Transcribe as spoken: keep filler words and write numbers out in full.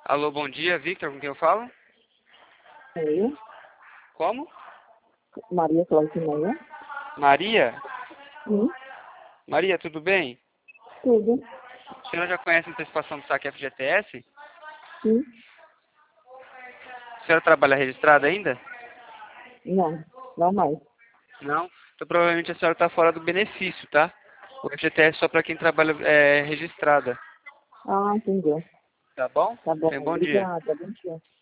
Alô, bom dia, Victor, com quem eu falo? Oi, Como? Maria Claudineia. Maria? Sim, Maria, tudo bem? tudo. A senhora já conhece a antecipação do saque F G T S? Sim, A senhora trabalha registrada ainda? não, não mais. Não? Então provavelmente a senhora está fora do benefício, tá? O F G T S é só para quem trabalha é, registrada. Ah, entendeu. Tá bom? Tá bom, Tenha um bom dia. obrigada. Bom dia.